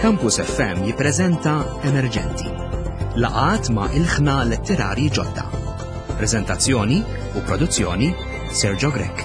Campus FM jippreżenta Emerġenti. Laqgħat ma' ilħna letterarji ġodda. Preżentazzjoni u produzzjoni Sergio Grek.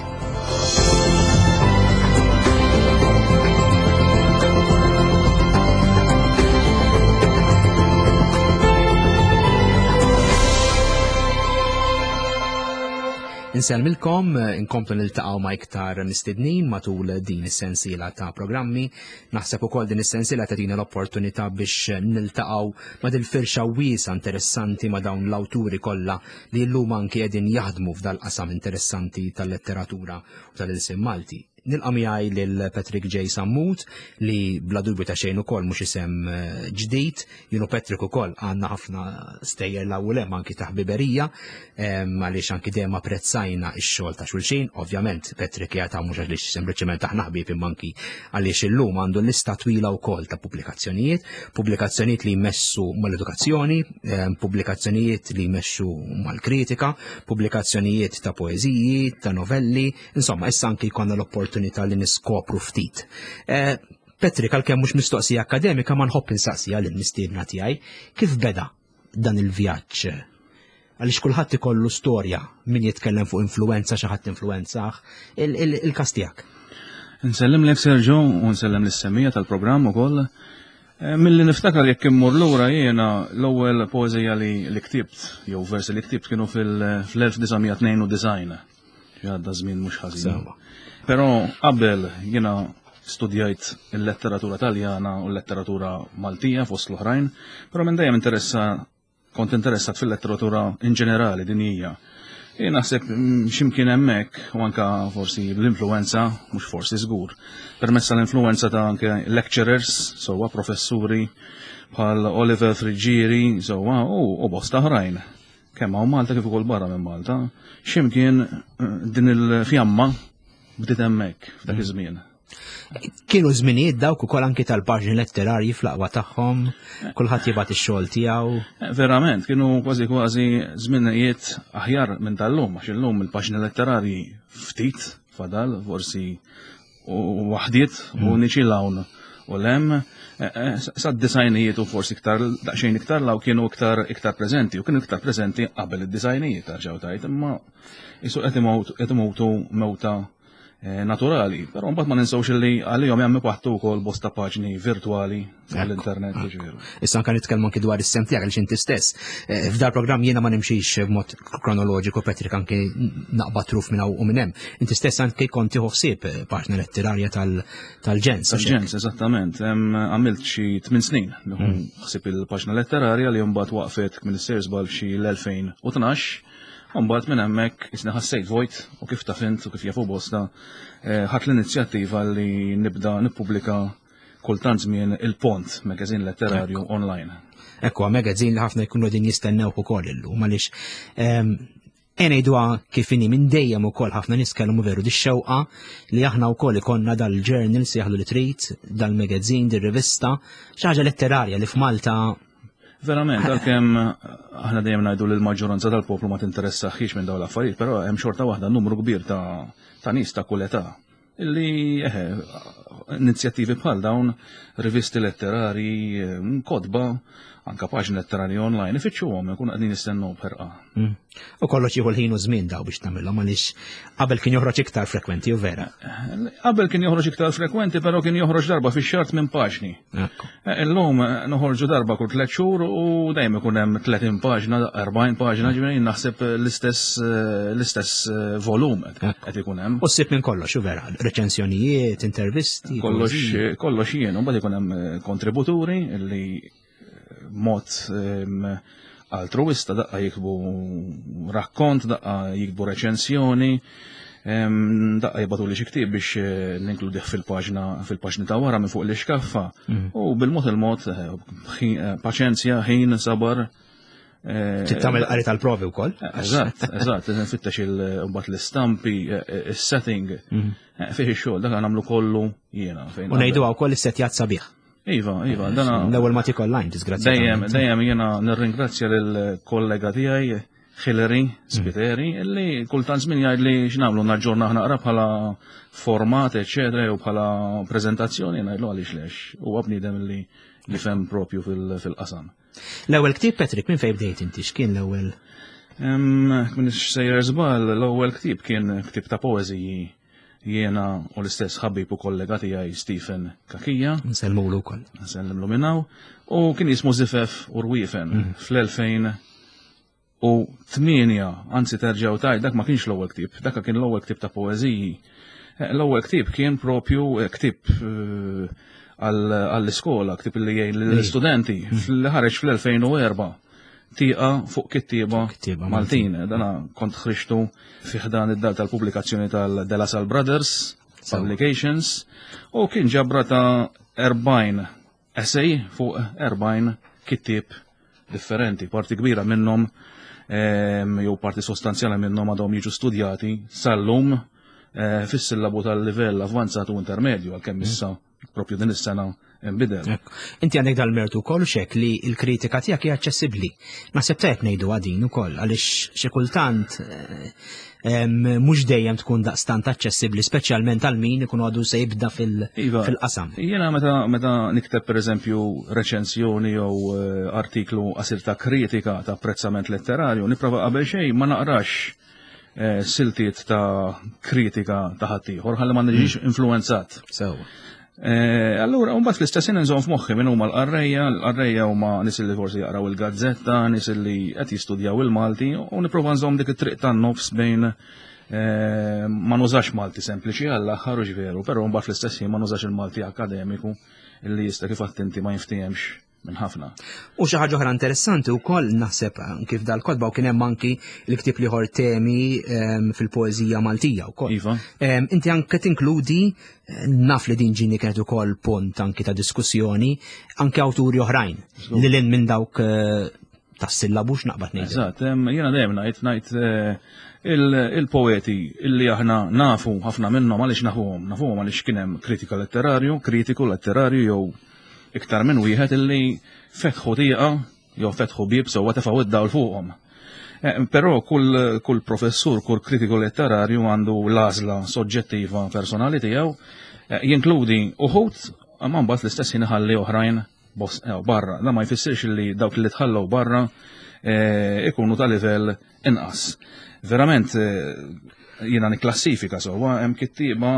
Inselmilkom, inkomplu niltaqgħu ma' iktar mistednin matul din is-sensiela ta' programmi. Naħseb ukoll din is-sensiela tagħtina l-opportunità biex niltaqgħu ma' din firxa wiesa interessanti ma' dawn l-awturi kollha li llum anke qegħdin jaħdmu f'dal-qasam interessanti tal-letteratura u tal-ilsiem Malti. Nilqa' miegħi lil Patrick J. Sammut li bla dubju ta' xejn ukoll mhux isem ġdid, jienu Patrick ukoll għandna ħafna stejjer l-ewwel hemm anki ta' ħbiberija għaliex anki dejjem apprezzajna x-xogħol ta' xulxin. Ovvjament Patrick jagħta mhux għaliex sempliċement aħna ħbieb imma anki għaliex illum għandu lista twila wkoll ta' pubblikazzjonijiet li jmessu mal-edukazzjoni, pubblikazzjonijiet li jmexxu mal-kritika, pubblikazzjonijiet ta' poeżiji, ta' novelli, insomma issa anki jkollna l-opportunità li niskopru ftit. Patrick, għalkemm mhux mistoqsija akademika ma nħobb insaqsija lill-mistiedna tiegħi kif beda dan il-vjaġġ. Għaliex kulħadd ikollu storja min jitkellem fuq influenza xi ħadd influenzah, il-każ tiegħek. Nsellem lek Sergio u nsellem lis-semmija tal-programm ukoll. Milli niftakar jekk immur lura jiena l-ewwel poeżija li ktibt jew versi li ktibt kienu fil-1992. Għadda żmien mhux ħażin. Però qabel jiena studjajt il-letteratura Taljana u l-letteratura Maltija fost l-oħrajn, però minn dejjem kont interessat fil-letteratura in ġenerali din hija. Jien naħseb x'imkien hemmhekk u anke forsi l-influenza, mhux forsi żgur, permezz tal-influenza ta' anke lecturers, sewwa professuri bħal Oliver Frigieri, sewwa u bosta oħrajn. Kemm hawn Malta kif ukoll barra minn Malta, x'imkien din il-fjamma bdiet hemmhekk f'dak iż-żmien. Kienu żminijiet dawk ukoll anke tal-paġni letterarji fl-aqwa tagħhom, kulħadd jibgħat ix-xogħol tiegħu. Verament, kienu kważi żminijiet aħjar minn tal-lum, għax illum il-paġni letterarji ftit fadal, forsi waħdiet u niċi hawn u lem. Sad-disajnijiet u forsi daqsxejn iktar law kienu iktar preżenti u kienu iktar preżenti qabel id-disajnijiet tarġgħu tgħid, imma isu qed imutu mewta naturali, però mbagħad ma ninsewx li għalihom hemm ipaħtu wkoll bosta paġni virtwali għall-internet ġifieri. Issa anke nitkellmu anke dwar is-sem tiegħek għaliex inti stess. F'dal programm jiena ma nimxix b'mod kronoloġiku Patrick anke naqbad truf minn hawn u minn hemm. Inti stess anke kont tieħu ħsieb paġna letterarja tal-Ġens. Tal-Ġens, eżattament. Għamilt xi 8 snin ħsieb il-paġna letterarja li mbagħad waqfet Ministers bal xi l-2012. Mbagħad minn hemmhekk isna ħassejt vojt u kif taf int u kif jafu bosta ħadd l-inizjattiva li nibda nippubblika kultant żmien il-Pont magażin letterarju online. Ekku magażin li ħafna jkunu din jistennew ukoll illum għaliex ngħiduha kif inhi minn dejjem ukoll ħafna nies kellhom veru dix-xewqa li aħna wkoll ikollna dal-journals jaħlu li trid, dal-magażin, dir-rivista, xi ħaġa letterarja li f'Malta. Verament, għalkemm aħna dejjem ngħidu li l-maġġoranza tal-poplu ma tinteressaħx minn dawn l-affarijiet, però hemm xorta waħda numru kbir ta' nies ta' kull età illi inizjattivi bħal dawn, rivisti letterari, kodba, anke paġni letterari online, ifittxuhom ikun qegħdin nistennew b'ħerqa. U kollox jieħu l-ħin u żmien daw biex tagħmilhom għaliex qabel kien joħroġ iktar frekwenti u vera. Qabel kien joħroġ iktar frekwenti, però kien joħroġ darba fix-xahar minn paġni. Illum noħorġu darba kull 3 xhur u dejjem ikun hemm 30 paġna, 40 paġna, ġifieri naħseb l-istess volum qed ikun hemm. U ssib minn kollox u vera, reċensjonijiet, intervisti. Kollox jien, u mbagħad ikun hemm kontributuri li mod altruista daqqa jikbu rakkont, daqqa jikbu reċensjoni, daqqa jibatu li xi ktieb biex ninkludih fil-paġni ta' wara minn fuq l-iskaffa. U bil-mod paċenzja, ħin, sabar. Tittamel qari tal-provi wkoll? Eżatt, nfittex il-mbagħad l-istampi, is-setting, fih ix-xogħol dak nagħmlu kollu jiena. U ngħiduha wkoll is-setjat sabiħ. Iva, dana. L-ewwel ma tik online, disgrazzjatament. Dejjem jiena nirringrazzja lill-kollega tiegħi Hillary, Spiteri, illi kultant żmien jgħid li x'nagħmlu naġġorna naqra bħala format, eċetera, u bħala preżentazzjoni ngħidlu għaliex lex. Huwa bniedem illi jifhem propju fil-qasam. L-ewwel ktieb Patrick minn fejn bdejt inti x'kien l-ewwel? Minn sejjer żball, l-ewwel ktieb kien ktieb ta' poeżiji jiena u l-istess ħabib u kollega tiegħi Stephen Kakija. Nsellmulu wkoll. Nsellimlu minnaw. U kien jismu Zifef Urwiefen fl-2008, anzi terġgħu tajt, dak ma kienx l-ewwel ktieb, dak kien l-ewwel ktieb ta' poeżiji. L-ewwel ktieb kien propju ktieb għall-iskola, ktieb li jgħid lill-istudenti fl-ħareġ fl-2004. Tieqa fuq kittieba Maltin. Dana kont ħriġtu fih dan id-dar tal-pubblikazzjoni tal-De La Salle Brothers Publications u kien ġabra ta' 40 essay fuq 40 kittieb differenti, parti kbira minnhom jew parti sostanzjali minnhom għadhom jiġu studjati sal-lum fis-sillabu tal-livell avvanzat u intermedju għalkemm issa propju din is-sena inbidel. Inti għandek dal-mertu wkoll xek li l-kritika tiegħek hija aċċessibbli. Naħseb tajjeb ngħidu għadin ukoll għaliex xi kultant mhux dejjem tkun daqstant aċċessibbli speċjalment għal min ikun għadu se jibda fil-qasam. Jiena meta nikteb pereżempju reċensjoni jew artiklu qasir ta' kritika ta' apprezzament letterarju, nipprova qabel xejn ma naqrax siltiet ta' kritika ta' ħaddieħor ħalli ma niġix influenzat. Allura, mbagħad fl-istess nżomm f'moħħi minn huma l-qarrejja huma nies li forsi jaqraw il-gazzetta, nies li qed jistudjaw il-Malti u nipprova nżomm dik it-triq tan-nofs bejn ma nużax Malti sempliċi għall-aħħar u ġveru, però mbagħad fl-istess ma nużax il-Malti akademiku illi jista' kif attenti ma jinftehemx minn ħafna. U xi ħaġa oħra interessanti wkoll naħseb kif dal-kotba u kien hemm anki l-ktieb ieħor temi fil-poeżija Maltija wkoll. Iva. Inti anke tinkludi naf li din ġini kienet ukoll punt anki ta' diskussjoni anke awturi oħrajn li lin minn dawk tas-sillabu x'naqbad ngħid. Eżatt, jiena dejjem ngħid il-poeti illi aħna nafu ħafna minnhom għaliex nafuhom għaliex kien hemm kritiku letterarju jew iktar minn wieħed illi fetħu tieqa jew fetħu bieb sewwa tefgħu id-dawl fuqhom. Però kull professur, kull kritiku letterarju għandu l-għażla soġġettiva personali tiegħu jinkludi uħud imma mbagħad l-istess inħalli oħrajn barra. Da ma jfissirx li dawk li tħallew barra ikunu ta' livell inqas. Verament jiena nikklassifika sewwa hemm kittieba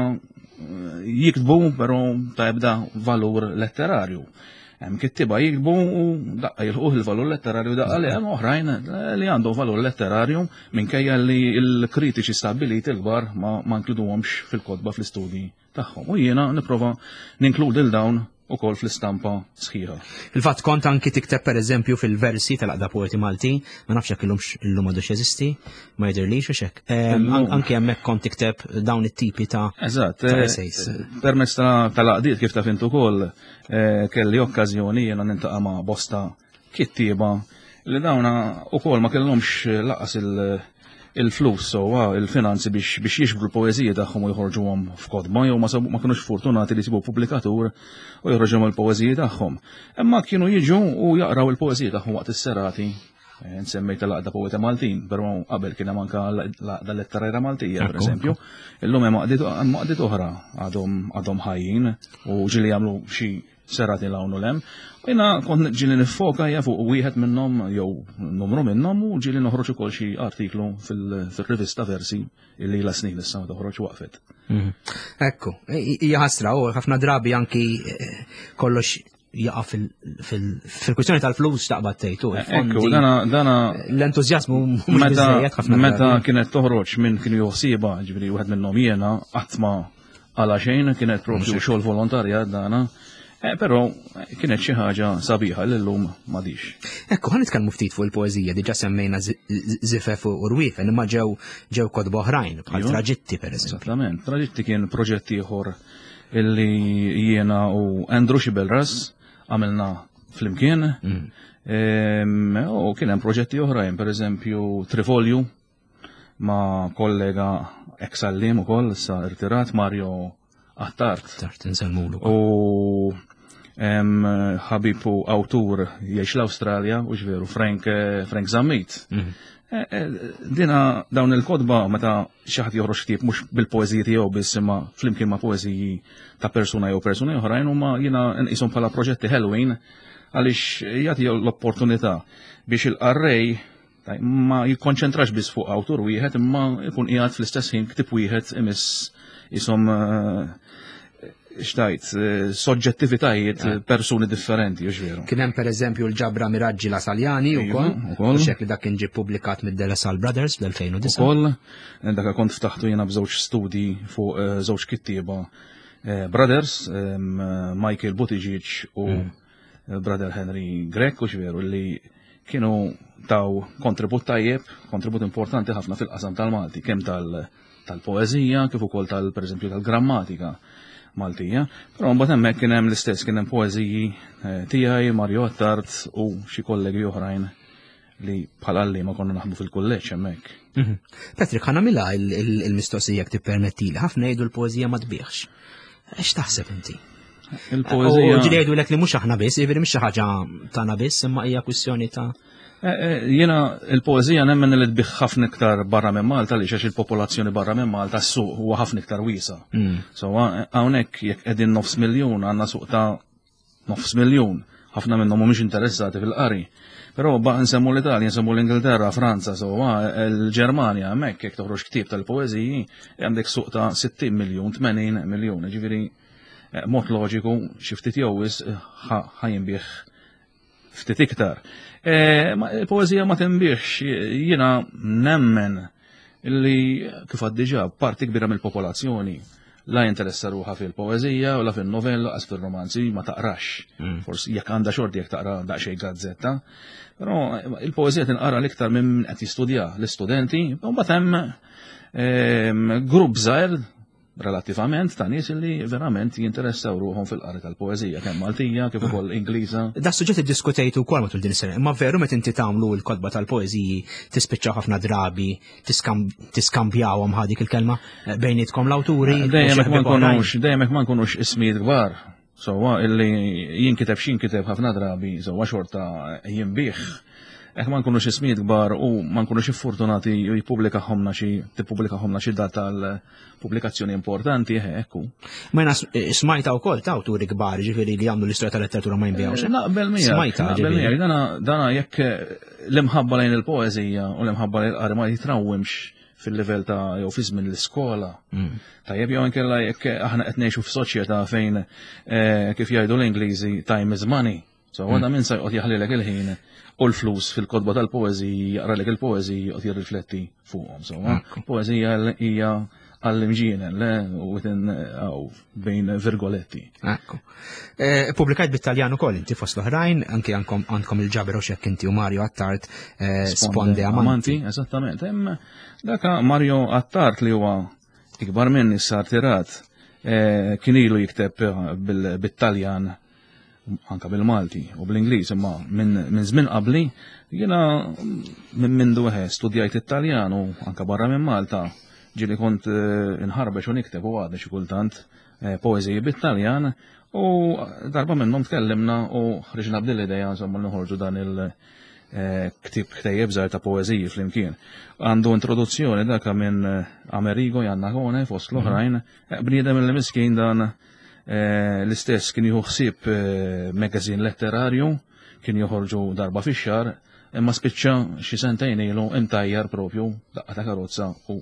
jiktbu però ta' ebda valur letterarju. Hemm kittiba jiktbu u daqqa jilħuh il-valur letterarju daqqa li hemm oħrajn li għandhom valur letterarju minkejja li l-kritiċi stabbiliti l-kbar ma nkluduhomx fil-kotba fl-istudji tagħhom. U jiena nipprova ninkludi l-dawn ukoll fl-istampa sħiħa. Il-fatt kont anki tikteb pereżempju fil-versi tal-aqda poeti Malti, ma nafx jekk illum għadux jeżisti, ma jidhirlix għax hekk. Anke hemmhekk kont tikteb dawn it-tipi ta' essays. Permezz tal-aqdiet kif taf int ukoll kelli okkażjoni jiena nintaqa' ma' bosta kittieba li dawna ukoll ma kellhomx laqas il-flus il-finanzi biex jiġbru l-poeżija tagħhom u jħorġuhom f'kodba jew ma kinux fortunati li jsibu pubblikatur u jħorġuhom il-poeżija tagħhom. Imma kienu jiġu u jaqraw il-poeżija tagħhom waqt is-serati. Nsemmejta l-aqda poeta Maltin, però qabel kien hemm anke l-aqda letterarja Maltija pereżempju. Illum hemm maqdiet oħra għadhom ħajjin u ġieli jagħmlu xi serati l-għawnu lem. Jena kont ġili nifoka fuq wieħed minnhom jew numru minnhom u ġili noħroġ ukoll xi artiklu fil-rivista Versi illi la snin issa toħroġ waqfet. Ekku, hija ħasra u ħafna drabi anki kollox jaqa' fil-kwistjoni tal-flus taqbad tgħidu. Ekku, dana l-entużjażmu meta kienet toħroġ minn kienu joħsieba, ġifieri wieħed minnhom jiena qatt ma għala xejn kienet propju xogħol volontarjat dana. Però kienet xi ħaġa sabiħa li llum m'għadix. Ekku, ħan nitkellmu ftit fuq il-poeżija diġà semmejna Zifef u Urwiefen imma ġew kotba oħrajn bħal Traġitti pereżempju. Esattament, Traġitti kien proġett ieħor illi jiena u Andrew Xibelras għamilna flimkien. U kien hemm proġetti oħrajn, pereżempju Trifolju ma' kollega ex-allim ukoll issa irtirat Mario Attart. U ħabib u awtur jgħix l-Awstralja u ġveru Frank Zammit. Dina dawn il-kodba meta xi ħadd joħroġ ktieb mhux bil-poeżiji tiegħu biss imma flimkien ma' poeżiji ta' persuna jew persuni oħrajn huma jiena nqishom bħala proġetti ħelwin għaliex jagħti l-opportunità biex il-qarrej ma jikkonċentrax biss fuq awtur wieħed imma jkun qiegħed fl-istess ħin ktib wieħed imiss ishom xtajt, soġġettivitajiet persuni differenti, u xveru. Kien hemm pereżempju l-ġabra Miraġġi la Saljani wkoll, u xekk li dak kien ġie publikat mid-De La Salle Brothers fl-2009. Ukoll, dak kont ftaħtu jiena b'żewġ studi fuq żewġ kittieba Brothers, Michael Buttigieg u Brother Henry Grek, u xveru li kienu taw kontribut tajjeb, kontribut importanti ħafna fil-qasam tal-Malti, kemm tal-poeżija kif ukoll pereżempju tal-grammatika Maltija, però mbagħad hemmhekk kien hemm l-istess kien hemm poeżiji tiegħi, Mario Attart u xi kollegi oħrajn li bħalalli ma konna naħdmu fil-kulleġġ hemmhekk. Patrick, ħanamilha il-mistoqsija jekk tippermettili, ħafna jgħidu l-poeżija ma tbieħx. X'taħseb taħseb inti? Il-poeżija. U ġieli jgħidulek li mhux aħna biss, jiġifieri mhix xi ħaġa tagħna biss, imma hija kwistjoni ta' Jiena il-poeżija nemmen li tbieħ ħafna iktar barra minn Malta li għax il-popolazzjoni barra minn Malta s-suq huwa ħafna iktar wiesa. So hawnhekk jekk qegħdin 900,000 għandna suq ta' 900,000, ħafna minnhom mhumiex interessati fil-qari. Però nsemmu l-Italja, nsemmu l-Ingilterra, Franza, so l-Ġermanja hemmhekk jekk toħroġ ktieb tal-poeżiji għandek suq ta' 60 miljun, 80 miljun, ġifieri mod loġiku xi ftit jowis ħajinbih ftit iktar. Il-poezija ma tinbiex, jiena nemmen illi kif diġà parti kbira mill-popolazzjoni la jinteressa ruħha fil-poezija u la fil-novella qas fil-romanzi ma taqrax. Forsi jekk għandha xorti jekk taqra daqsxejn gazzetta. Però il-poezija tinqara l-iktar minn qed jistudja l-istudenti, u mbagħad hemm grupp żgħir relattivament ta' nies li verament jinteressaw ruħhom fil-qari tal-poeżija kemm Maltija kif ukoll Ingliża. Da suġġett iddiskutejtu wkoll matul din is-sena, imma veru meta inti tagħmlu l-kodba tal-poeżiji tispiċċaw ħafna drabi tiskambjawhom ħadik il-kelma bejnietkom l-awturi. Dejjem ma nkunux ismijiet kbar. Sewwa illi jinkiteb x'inkiteb ħafna drabi, sewwa xorta jinbih. Ma nkunux ismijiet kbar u ma nkunux iffortunati u tippubblikaħomna xi data tal-pubblikazzjoni importanti, ekku. Ma jena smajta wkoll ta' awturi kbar ġifieri li għamlu l-istorja tal-letteratura ma jinbjawx. Naqbel miegħek, dana jekk l-imħabba lejn il-poeżija u l-imħabba lejn il-qari ma jitrawwimx fil-livell ta' jew fi żmien l-iskola. Tajjeb jew inkella jekk aħna qed ngħixu f'soċjetà fejn kif jgħidu l-Ingliżi time is money. So għadha min sa jqgħod jaħlilek il-ħin u l-flus fil-kodba tal-poeżiji jaqralek il-poeżiji qed jirrifletti fuqhom. So poeżija hija għall-imġienen u bejn virgoletti. Pubblikajt bit-Taljan ukoll inti fost l-oħrajn, anke għandkom il-ġaber u xekk inti u Mario Attart Sponde Amanti. Esattament. Hemm daka Mario Attart li huwa ikbar minni sar tirat kien ilu jikteb bit-Taljan anka bil-Malti u bl-Ingliż imma minn żmien qabli jiena minn duħe studjajt it-Taljan u anka barra minn Malta ġieli kont inħarbex u nikteb u għadni xi kultant poeżiji bit-Taljan u darba minnhom tkellimna u ħriġna bdil-idea insomma noħorġu dan ktejjeb żgħar ta' poeżiji flimkien. Għandu introduzzjoni daka minn Amerigo Jannagone fost l-oħrajn, bniedem li miskin dan l-istess kien jieħu ħsieb magazine letterarju, kien joħorġu darba fix-xahar, imma spiċċa xi sentejn ilu imtajjar propju daqqa ta' karozza u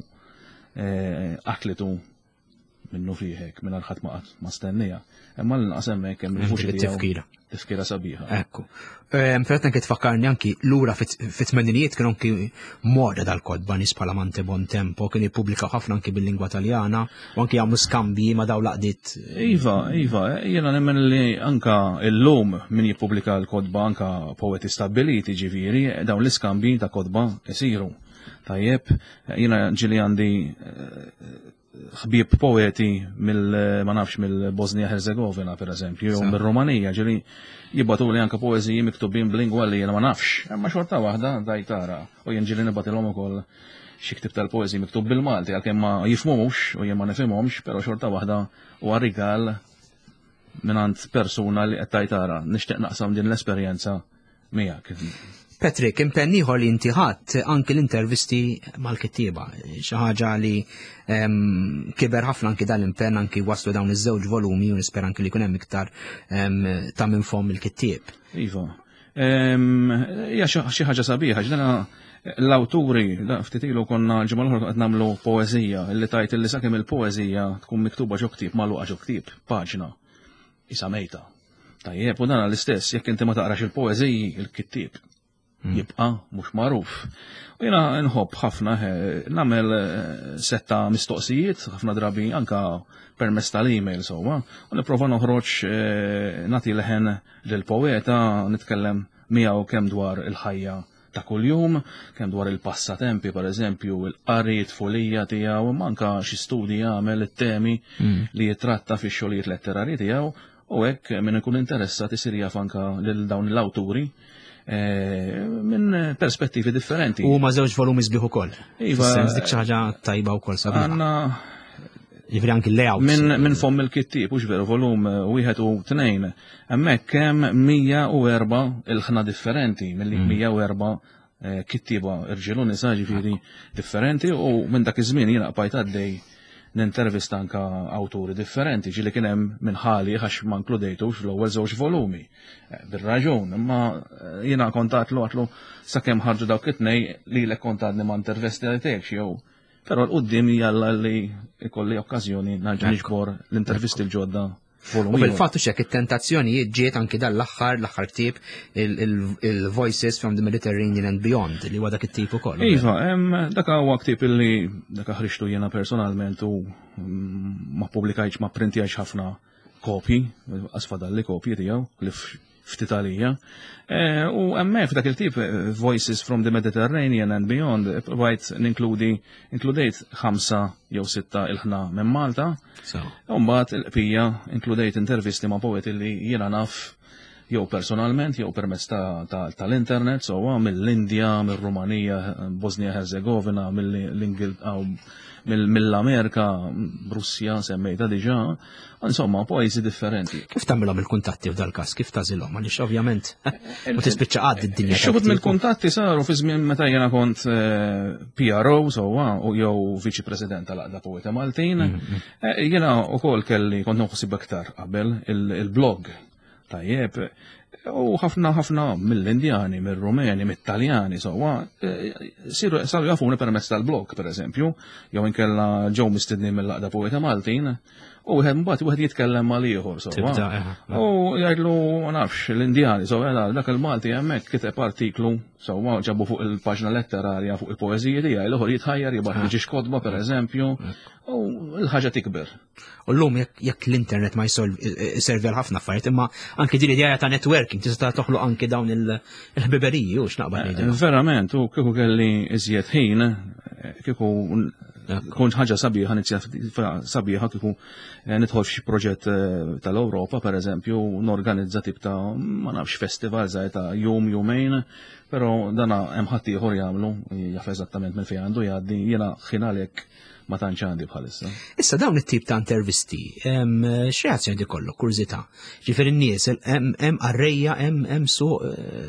aklitu minnu fiħek minn ħadd ma stennija. Imma l-inqas hemmhekk hemm il-tifkira. Tifkira sabiħa. Ekku. Fetna kif tfakkarni anki lura fit-tmeninijiet kienu anki moda dal-kodba nies bħala Mante Bontempo kien jippubblikaw ħafna anki bil-lingwa Taljana u anki jagħmlu skambji ma' dawn laqdiet. Iva, jiena nemmen li anka llum min jippubblika l-kodba anka poeti stabiliti ġifieri dawn l-iskambji ta' kodba isiru. Tajjeb, jiena ġieli għandi ħbieb poeti mill-Bosnia Herzegovina per eżempju, jew mill-Romanija, ġieli jibgħatu li anke poeżiji miktubin b'lingwa li jiena ma nafx, imma xorta waħda dajtara u jien ġieli nibgħatilhom ukoll xi ktib tal-poeżiji miktub bil-Malti għalkemm ma jifhmhomx u jien ma nifhimhomx, però xorta waħda huwa rigal mingħand persuna li qed tajtara nixtieq naqsam din l-esperjenza miegħek. Patrick, impenn ieħor li inti ħadd anke l-intervisti mal-kittieba. Xi ħaġa li kiber ħafna anke dal-impenn anke waslu dawn iż-żewġ volumi u nispera anke li jkun hemm iktar ta' minfhom il-kittieb. Iva. Hija xi ħaġa sabiħa, ġdana l-awturi, ftit ilu konna l-ġimgħa l-oħra qed nagħmlu poeżija, illi tajt illi sakemm il-poeżija tkun miktuba ġo ktieb magħluqa ġo ktieb, paġna isa mejta. Tajjeb, u dan l-istess, jekk inti ma taqrax il-poeżiji, il-kittieb jibqa' mhux magħruf. U jiena nħobb ħafna nagħmel setta mistoqsijiet, ħafna drabi anka permezz tal-email sewwa, u nipprova noħroġ nagħti leħen lill-poeta, nitkellem miegħu kemm dwar il-ħajja ta' kuljum, kemm dwar il-passatempi, pereżempju, il-qari tfulija tiegħu, manka xi studji jagħmel it-temi li jitratta fix-xogħlijiet letterarji tiegħu, u hekk min ikun interessat isir jaf anka lil dawn l-awturi minn perspettivi differenti. U ma' żewġ volumi sbieħ ukoll. Iva, dik xi ħaġa tajba wkoll sabiħa. Jifri anki l-layout. Minn fomm il-kittieb, ux veru, volum 1 u 2, hemmhekk hemm 104 il-ħna differenti, milli 104 kittieba irġiel u nisa ġifieri differenti, u minn dak iż-żmien jiena qbajt għaddej nintervista anka awturi differenti, ġieli kien hemm minn ħali għax ma nkludejtux fl-ewwel żewġ volumi. Bir-raġun, imma jiena kontatlu għatlu sakemm ħarġu dawk it-tnej lilek kontatni ma intervistejtekx jew. Però l-qudiem jalla li ikolli okkażjoni narġa' niġbor l-intervisti l-ġodda volumi. U bil-fattu xek it-tentazzjoni ġiet anki dal-aħħar ktieb il-Voices from the Mediterranean and Beyond li huwa dak it-tip ukoll. Iva, dak huwa ktieb illi dak ħriġtu jiena personalment u ma pubblikajtx ma printjajx ħafna kopji, asfadalli kopji tiegħu li ftit għalija. U hemmhekk f'dak il-tip Voices from the Mediterranean and Beyond inkludejt 5 jew 6 il-ħna minn Malta. U mbagħad il-qbija inkludejt intervisti ma' poeti li jiena naf jew personalment jew permezz tal-internet, sewwa mill-Indja, mir-Rumanija, Bosnia Herzegovina, mill-Amerika, Russja semmejta diġà, insomma pajjiżi differenti. Kif tagħmilhom il-kuntatti f'dal-każ, kif tażilhom għaliex ovvjament ma tispiċċa għaddi d-dinja. Xogħol mill-kuntatti saru fi żmien meta jiena kont PRO sewwa u jew viċi President tal-Aqda Poeta Maltin. Jiena wkoll kelli kont noħsib aktar qabel il-blog. Tajjeb, u ħafna mill-Indjani, mill-Rumeni, mill-Taljani, saru jafuni permezz tal-blog, per eżempju, jew inkella ġew mistednin mill-Aqda Poeta Maltin, u mbagħad jitkellem mal ieħor, u jgħidlu ma nafx l-Indjani, dak il-Malti hemmhekk kiteb artiklu, ġabu fuq il-paġna letterarja fuq il-poeżiji tiegħi, l-ieħor jitħajjar jibgħat liġi xkodba, per eżempju, u l-ħaġa tikber. U llum jekk l-internet ma jservi ħafna affarijiet, imma anke din idea ta' networking tista' toħloq anke dawn il-ħbiberiji u x'naqbad ngħidu. Verament, u kieku kelli iżjed ħin, kieku kont ħaġa sabiħa, inizjattiva sabiħa kieku nidħol f'xi proġett tal-Ewropa, pereżempju, norganizza tip ta' ma nafx festival żgħir ta' jumejn, però dana hemm ħadd ieħor jagħmlu, jaf eżattament minn fejn għandu jgħaddi, jiena ħin għalhekk ma tantx għandi bħalissa. Issa dawn it-tip ta' intervisti, x'reazzjoni kollok, kurżità. Ġifier in-nies hemm qarrejja, hemm suq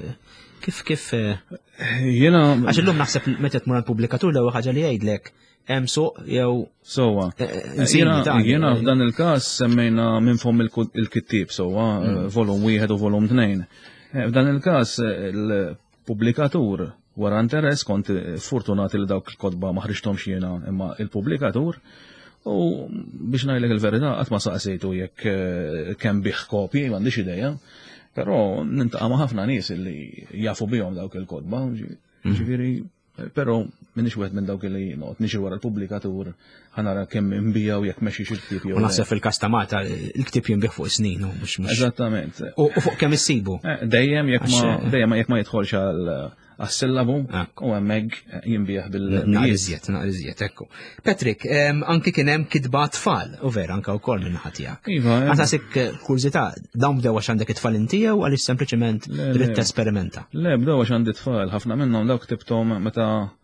kif Jiena għax illum naħseb meta tmur għall-pubblikatur l-ewwel ħaġa li jgħidlek hemm suq jew sewwa. Jiena f'dan il-każ semmejna minn fomm il-kittieb sewwa volum 1 u volum 2. F'dan il-każ il-pubblikatur wara interess kont fortunati li dawk il-kodba ma ħriġthomx jiena imma il-pubblikatur u biex ngħidlek il-verità qatt ma saqsejtu jekk kemm bih kopji m'għandix idea, però nintaqa' ma' ħafna nies li jafu bihom dawk il-kodba, ġifieri, però minix wieħed minn dawk li noqgħod niġi wara l-pubblikatur ħanara kemm inbijaw jekk mexxix il-ktieb jew. U naħseb fil-kastamata il-ktieb jinbih fuq snin u mhux. Eżattament. U fuq kemm issibu. Dejjem jekk ma jidħolx għas-sillabu u hemmhekk jinbih bil-naqriżiet, ekku. Patrick, anki kien hemm kitba tfal, u vera anke wkoll minn naħa tiegħek. Iva. Għasik kurzità, dawn bdew għax għandek it-tfal inti jew għaliex sempliċement trid tesperimenta? Le, bdew għax għandi tfal, ħafna minnhom dawk ktibthom meta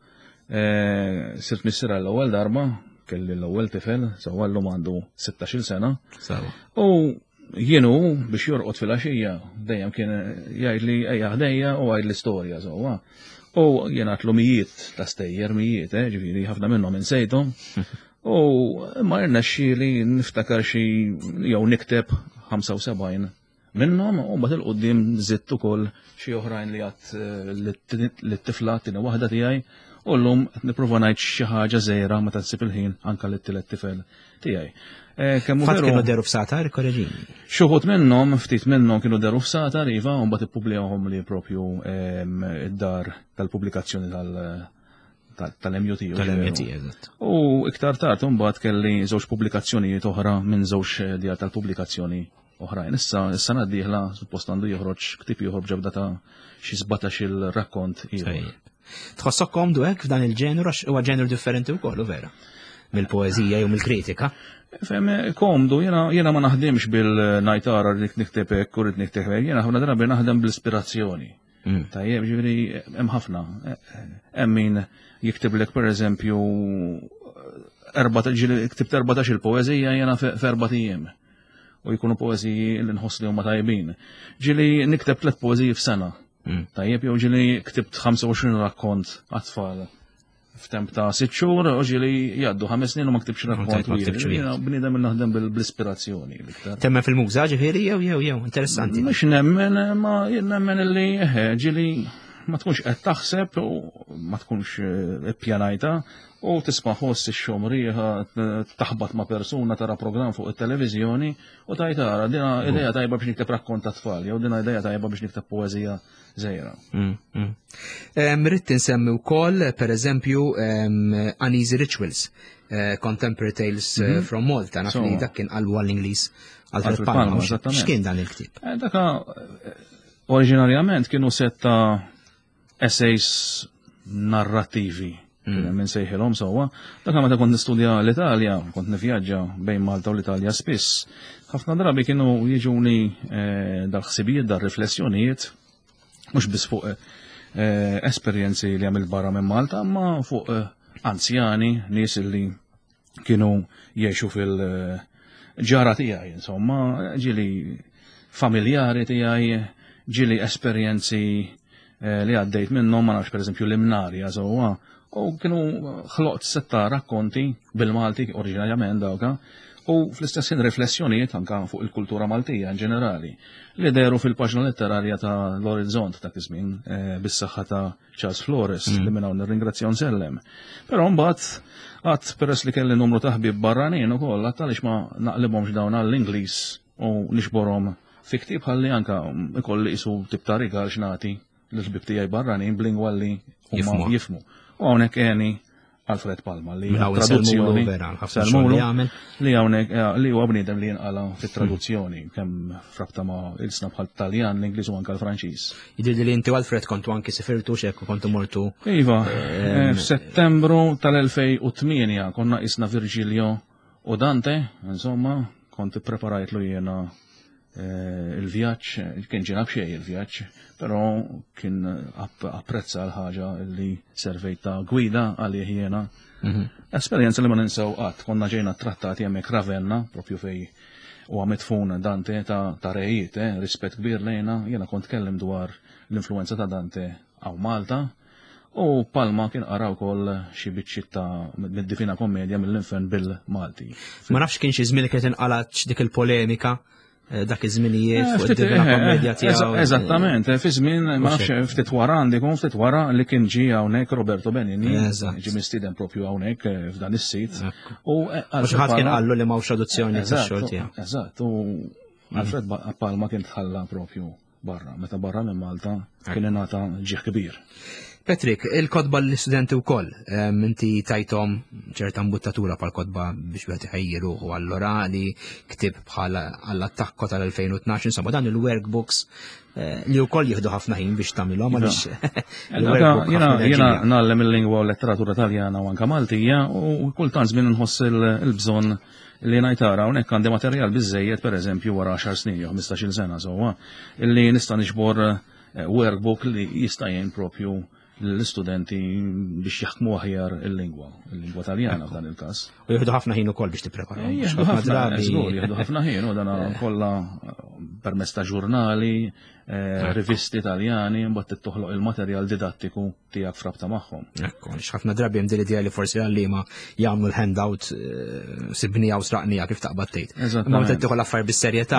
sirt missiera l-ewwel darba, kelli l-ewwel tifel, sewwa llum għandu 16-il sena. U jienu biex jorqod fil-għaxija dejjem kien jgħidli ejja ħdejja u għajd l-istorja sewwa. U jien għatlu mijiet ta' stejjer mijiet, ġifieri ħafna minnhom insejthom. U ma rnexxieli niftakar xi jew nikteb 75 minnhom u mbagħad il-qudiem żidt ukoll xi oħrajn li għadd lit-tifla tieni waħda tiegħi u llum qed nipprova ngħid xi ħaġa żgħira meta tsib il-ħin anke lit-tielet tifel tiegħi. Fatt kienu deru f'Satar, korreġini. Xuħut minnhom, ftit minnhom kienu deru f'Satar iva u mbagħad ippubblijahom li propju id-dar tal-pubblikazzjoni tal-MUT. Tal-MUT, eżatt. U iktar tard imbagħad kelli żewġ pubblikazzjonijiet oħra minn żewġ dijat tal-pubblikazzjoni oħrajn. Issa d-dieħla suppost għandu joħroġ ktib ieħor b'ġabda ta' xi 17 il-rakkont ieħor. Tħossok komdu hekk f'dan il-ġenru għax huwa ġenru differenti wkoll vera mill-poeżija jew mill-kritika. Fem komdu, jena ma naħdimx bil-najtara rrit nikteb hekk u rrit nikteb hekk, jena ħafna drabi naħdem bl-ispirazzjoni. Tajjeb, ġifieri hemm ħafna. Hemm min jiktiblek pereżempju ktibt 14 il-poeżija jena f'4 ijiem. U jkunu poeżiji li nħoss li huma tajbin. Ġieli nikteb 3 poeżiji f'sena. Tajjeb, jew ġieli ktibt 25 rakkont għat-tfal f'temp ta' 6 xhur, u ġieli jgħaddu 5 snin u ma ktibx rakkont. Bniedem naħdem bl-ispirazzjoni. Temmen fil-muża ġifieri jew interessanti. Mhux nemmen ma nemmen li ġieli ma tkunx qed taħseb u ma tkunx ippjanajta u tisma' ħoss ix-xomrieħa taħbad ma' persuna tara programm fuq it-televiżjoni u tajtara dina idea tajba biex nikteb rakkont ta' tfal jew dina idea tajba biex nikteb poeżija żgħira. Rrid insemmi wkoll pereżempju Uneasy Rituals, Contemporary Tales from Malta, naf li dak kien qalbu għall-Ingliż Alfred Palma. X'kien dan il-ktieb? Daka oriġinarjament kienu setta essays narrativi. Minn sejħilhom sewwa. Dak meta kont nistudja l-Italja, kont nivvjaġġa bejn Malta u l-Italja spiss. Ħafna drabi kienu jiġuni dal-ħsibijiet, dal-riflessjonijiet, mhux biss fuq esperjenzi li għamil barra minn Malta, imma fuq anzjani, nies li kienu jgħixu fil-ġara tiegħi, insomma, ġieli familjari tiegħi, ġieli esperjenzi li għaddejt minnhom ma nafx pereżempju l-imnarja sewwa. U kienu ħloqt 6 rakkonti bil-Malti oriġinarjament dawka u fl-istess riflessjonijiet anke fuq il-kultura Maltija in ġenerali li deru fil-paġna letterarja ta' l-Orizzont ta' kismin bis-saħħa ta' Charles Flores li minn hawn nirringrazzjaw nsellem. Però mbagħad qatt peress li kelli numru ta' ħbieb barranin ukoll għadd għaliex ma naqlibhomx dawn għall-Ingliż u nixborhom fi ktieb ħalli anke ikolli qisu tip ta' rigal x'nagħti l-ħbieb tiegħi barranin b'lingwa li huma jifhmu. U hawnhekk għeni Alfred Palma li traduzzjoni li hawnhekk li huwa bniedem li jinqala fit-traduzzjoni kemm frabta ma' ilsna bħal Taljan, l-Ingliż u anke l-Franċiż. Jidhirli li inti u Alfred kontu anke sifirtu x'hekk u kontu mortu. Iva, f'Settembru tal-2008 konna isna Virgilio u Dante, insomma, kont ippreparajtlu jiena il-vjaġġ, kien ġinab xejn il-vjaġġ, però kien apprezza l-ħaġa li servejta gwida għalih jiena. Esperjenza li ma ninsew qatt, konna ġejna trattati hemmhekk Ravenna, propju fej u mitfun Dante ta' rejiet, rispett kbir lejna, jiena kont kellim dwar l-influenza ta' Dante għaw Malta, u Palma kien qara wkoll xi biċċiet ta' mid-Divina Kommedja mill-infern bil-Malti. Ma nafx kien xi żmien kien inqalat dik il-polemika dak iż-żminijiet fuq id-Divina Kommedja tiegħu. Eżattament, fi żmien ma nafx ftit wara għandikun ftit wara li kien ġie hawnhekk Roberto Benigni, ġie mistieden propju hawnhekk f'dan is-sit. U xi ħadd kien qallu li m'hawnx traduzzjoni tax-xogħol tiegħu. Eżatt, u Alfred Palma kien tħalla propju barra, meta barra minn Malta kien ingħata ġieħ kbir. Patrick, il-kodba l-studenti wkoll, inti tajtom ċerta mbuttatura pal-kodba biex wieħed iħejjiru u allura li ktib bħala għall-attakko tal-2012, insomma dan il-workbooks li wkoll jieħdu ħafna ħin biex tagħmilhom għaliex. Jiena nagħlem il-lingwa u l-letteratura Taljana u anke Maltija u kultant żmien inħoss il-bżonn li ngħidara hawnhekk għandi materjal biżżejjed pereżempju wara 10 snin jew 15-il sena sewwa illi nista' niġbor workbook li jista' jgħin propju l-istudenti biex jaħdmu aħjar il-lingwa Taljana f'dan il-każ. U jieħdu ħafna ħin ukoll biex tippreparaw. Jieħdu ħafna ħin u dan kollha permezz ta' ġurnali, rivisti Taljani, mbagħad toħloq il-materjal didattiku tiegħek frabta magħhom. Ekku, ħafna drabi hemm din l-idea li forsi għalliema jagħmlu l-handout sibnija u straqnija kif taqbad tgħid. Ma meta tieħu l-affarijiet bis-serjetà.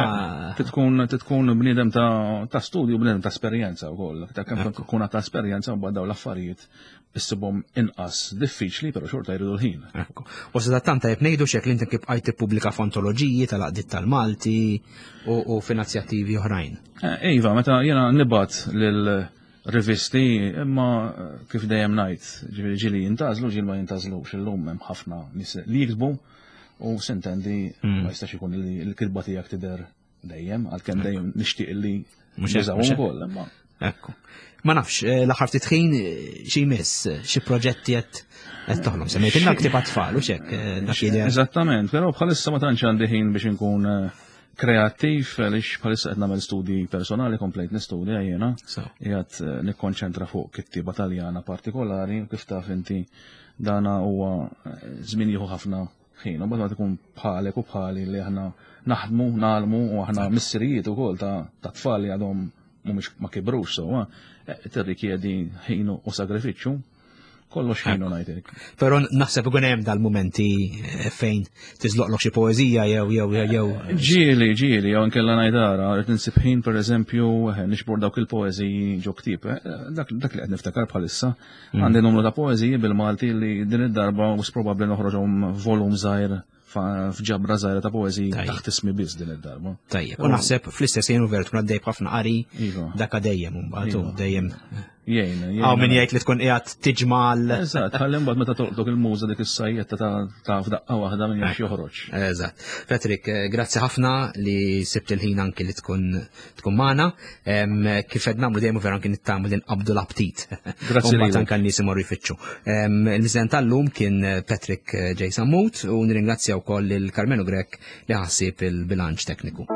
Tkun bniedem ta' studju, bniedem ta' esperjenza wkoll. Ta' kemm tkun ta' esperjenza mbagħad dawn l-affarijiet issibhom inqas diffiċli, però xorta jridu l-ħin. Ekku. U sa tanta jekk ngħidu x'hekk li inti kif qajt tippubblika f'antoloġiji tal-Għaqdiet tal-Malti u f'inizjattivi oħrajn. Iva, meta jiena nibgħat lil rivisti, imma kif dejjem ngħid, ġieli jintażlu, ġieli ma jintażlux, illum hemm ħafna nies li jiksbu u sintendi ma jistax ikun li l-kitba tiegħek tidher dejjem, għalkemm dejjem nixtieq li nużawhom ukoll, imma. Ekku. Ma nafx, l-aħħar ftit ħin xi jmiss, xi proġetti qed toħlom. Semmejtilna ktieb tfal u x'hekk dak idea. Eżattament, però bħalissa ma tantx għandi ħin biex inkun kreattiv għaliex bħalissa qed nagħmel studji personali komplejt nistudja jiena. Qiegħed nikkonċentra fuq kittiba Taljana partikolari u kif taf inti dana huwa żmien jieħu ħafna ħin. U bad tkun bħalek u bħali li aħna naħdmu, nagħlmu u aħna missirijiet ukoll ta' tfal li għadhom mhumiex ma kibrux sewwa, tirrikjedi ħin u sagrifiċċju. Kollox ħinu ngħidlek. Però naħseb ikun hemm dal-mumenti fejn tiżloqlok xi poeżija jew. Ġieli, jew inkella ngħid ara, qed ninsib ħin pereżempju nixbor dawk il-poeżiji ġo ktieb. Dak li qed niftakar bħalissa. Għandi numru ta' poeżiji bil-Malti li din id-darba u probabbli noħroġhom volum żgħir f'ġabra żgħira ta' poeżiji taħt ismi biss din id-darba. Tajjeb, u naħseb fl-istess jien u veru tkun għaddej ħafna qari dak dejjem imbagħad dejjem. Għaw min jgħid li tkun qiegħed tiġmal. Eżatt, ħalli mbagħad meta toqgħod il-muża dik is-sajjetta ta' f'daqqa waħda min jax joħroġ. Eżatt. Patrick, grazzi ħafna li sibt il-ħin anke li tkun magħna. Kif qed nagħmlu dejjem vera kien nittagħmel li nqabdu l-aptit. Grazzi lilek. Mbagħad anke n-nies imorru jfittxu. Il-miżen tal-lum kien Patrick J. Sammut u nirringrazzja wkoll il-Karmenu Grek li ħassib il-bilanċ tekniku.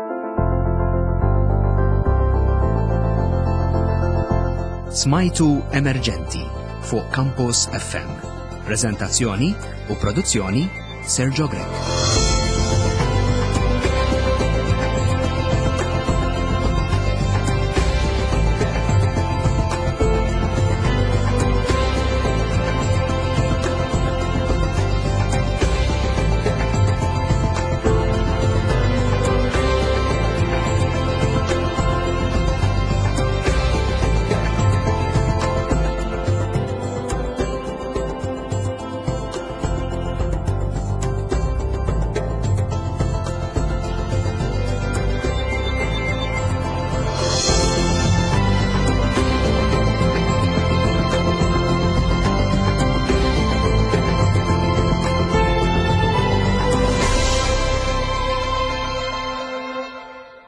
Smajtu Emerġenti fuq Campus FM. Preżentazzjoni u produzzjoni Sergio Grek.